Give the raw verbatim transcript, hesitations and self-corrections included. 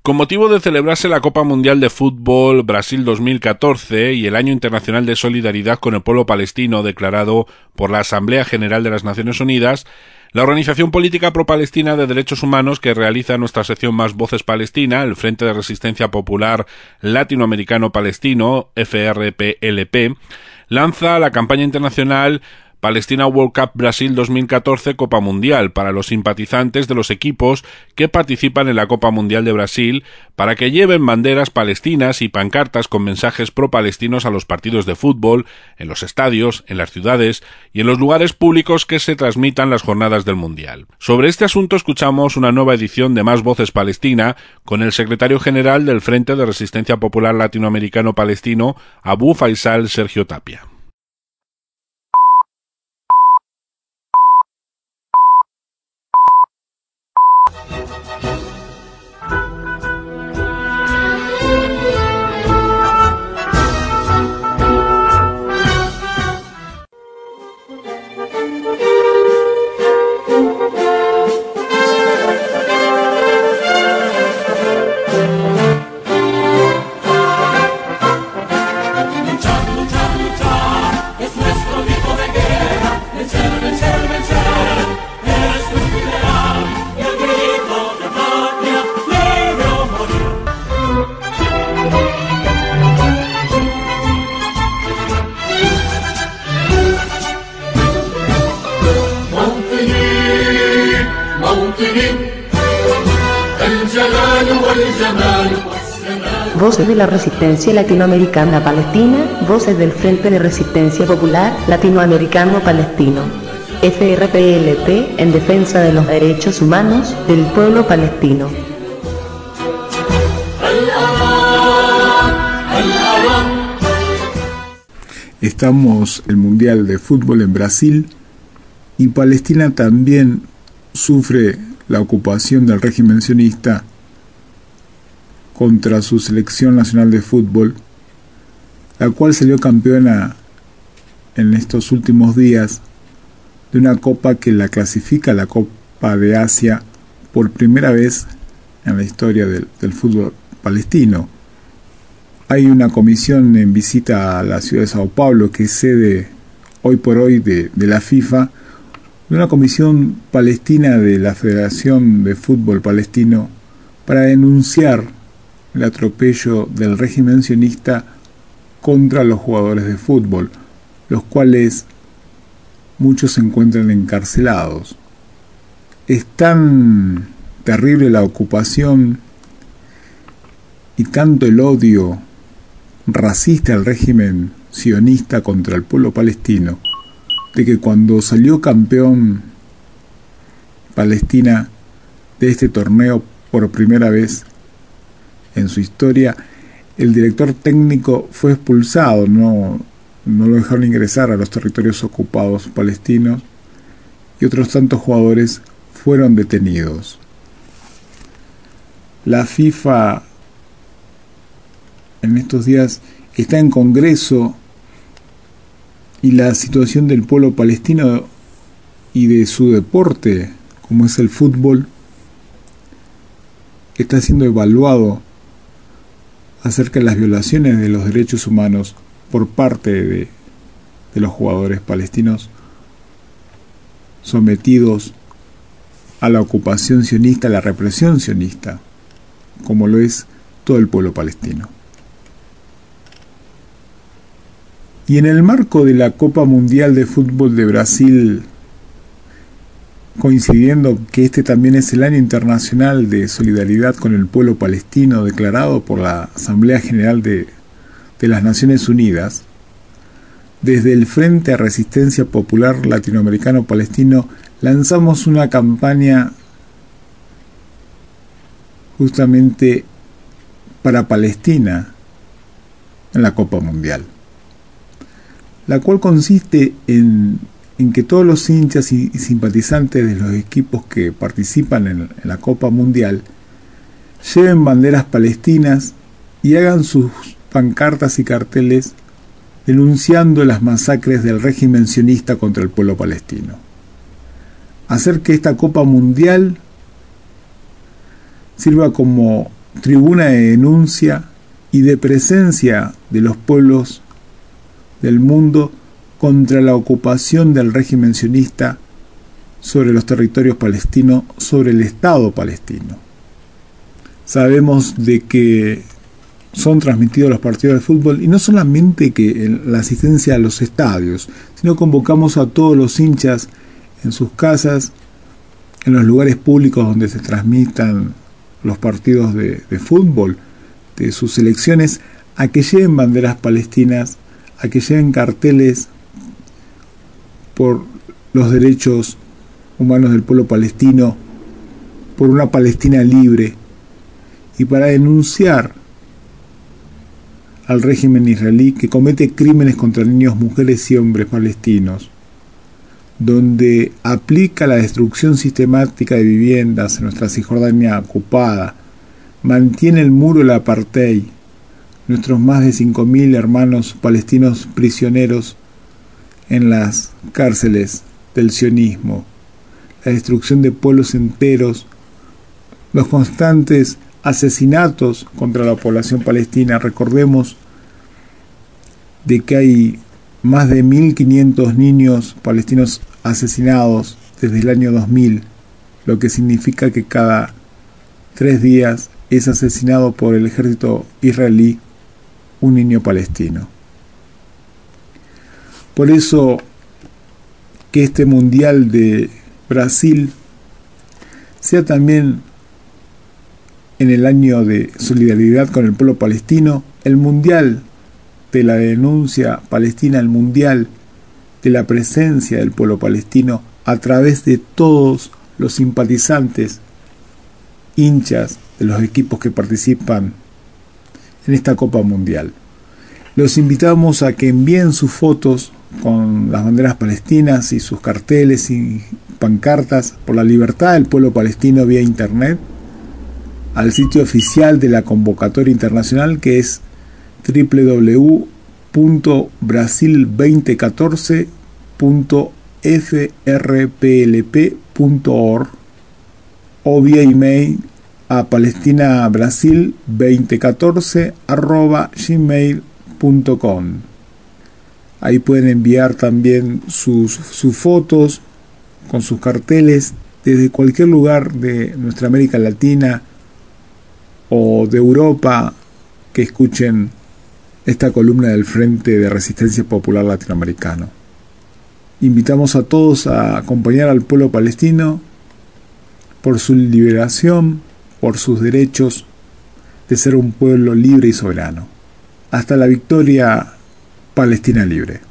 Con motivo de celebrarse la Copa Mundial de Fútbol Brasil dos mil catorce y el Año Internacional de Solidaridad con el Pueblo Palestino declarado por la Asamblea General de las Naciones Unidas, la organización política pro-palestina de derechos humanos que realiza nuestra sección Más Voces Palestina, el Frente de Resistencia Popular Latinoamericano-Palestino, F R P L P, lanza la campaña internacional Palestina World Cup Brasil dos mil catorce Copa Mundial para los simpatizantes de los equipos que participan en la Copa Mundial de Brasil para que lleven banderas palestinas y pancartas con mensajes pro-palestinos a los partidos de fútbol, en los estadios, en las ciudades y en los lugares públicos que se transmitan las jornadas del Mundial. Sobre este asunto escuchamos una nueva edición de Más Voces Palestina con el secretario general del Frente de Resistencia Popular Latinoamericano-Palestino, Abu Faisal Sergio Tapia. Voces de la Resistencia Latinoamericana Palestina, voces del Frente de Resistencia Popular Latinoamericano Palestino, F R P L P, en defensa de los derechos humanos del pueblo palestino. Estamos en el Mundial de Fútbol en Brasil y Palestina también sufre la ocupación del régimen sionista contra su selección nacional de fútbol, la cual salió campeona en estos últimos días de una copa que la clasifica la Copa de Asia por primera vez en la historia del, del fútbol palestino. Hay una comisión en visita a la ciudad de Sao Paulo que es sede hoy por hoy de, de la FIFA, de una comisión palestina de la Federación de Fútbol Palestino para denunciar el atropello del régimen sionista contra los jugadores de fútbol, los cuales muchos se encuentran encarcelados. Es tan terrible la ocupación y tanto el odio racista del régimen sionista contra el pueblo palestino, de que cuando salió campeón Palestina de este torneo por primera vez en su historia, el director técnico fue expulsado, no, no lo dejaron ingresar a los territorios ocupados palestinos y otros tantos jugadores fueron detenidos. La FIFA en estos días está en Congreso y la situación del pueblo palestino y de su deporte, como es el fútbol, está siendo evaluado acerca de las violaciones de los derechos humanos por parte de, de los jugadores palestinos sometidos a la ocupación sionista, a la represión sionista, como lo es todo el pueblo palestino. Y en el marco de la Copa Mundial de Fútbol de Brasil, coincidiendo que este también es el Año Internacional de Solidaridad con el Pueblo Palestino declarado por la Asamblea General de, de las Naciones Unidas, desde el Frente de Resistencia Popular Latinoamericano-Palestino lanzamos una campaña justamente para Palestina en la Copa Mundial, la cual consiste en en que todos los hinchas y simpatizantes de los equipos que participan en, en la Copa Mundial lleven banderas palestinas y hagan sus pancartas y carteles denunciando las masacres del régimen sionista contra el pueblo palestino. Hacer que esta Copa Mundial sirva como tribuna de denuncia y de presencia de los pueblos del mundo contra la ocupación del régimen sionista sobre los territorios palestinos, sobre el Estado palestino. Sabemos de que son transmitidos los partidos de fútbol, y no solamente que la asistencia a los estadios, sino convocamos a todos los hinchas en sus casas, en los lugares públicos donde se transmitan los partidos de, de fútbol de sus selecciones, a que lleven banderas palestinas, a que lleven carteles por los derechos humanos del pueblo palestino, por una Palestina libre, y para denunciar al régimen israelí que comete crímenes contra niños, mujeres y hombres palestinos, donde aplica la destrucción sistemática de viviendas en nuestra Cisjordania ocupada, mantiene el muro del apartheid, nuestros más de cinco mil hermanos palestinos prisioneros en las cárceles del sionismo, la destrucción de pueblos enteros, los constantes asesinatos contra la población palestina. Recordemos de que hay más de mil quinientos niños palestinos asesinados desde el año dos mil, lo que significa que cada tres días es asesinado por el ejército israelí un niño palestino. Por eso que este Mundial de Brasil sea también en el año de solidaridad con el pueblo palestino, el Mundial de la denuncia palestina, el Mundial de la presencia del pueblo palestino a través de todos los simpatizantes, hinchas de los equipos que participan en esta Copa Mundial. Los invitamos a que envíen sus fotos con las banderas palestinas y sus carteles y pancartas por la libertad del pueblo palestino vía internet al sitio oficial de la convocatoria internacional, que es doble u doble u doble u punto brasil veinte catorce punto f r p l p punto org, o vía email a palestinabrasil veinte catorce arroba gmail punto com. Ahí pueden enviar también sus, sus fotos con sus carteles desde cualquier lugar de nuestra América Latina o de Europa que escuchen esta columna del Frente de Resistencia Popular Latinoamericano. Invitamos a todos a acompañar al pueblo palestino por su liberación, por sus derechos de ser un pueblo libre y soberano. Hasta la victoria, Palestina libre.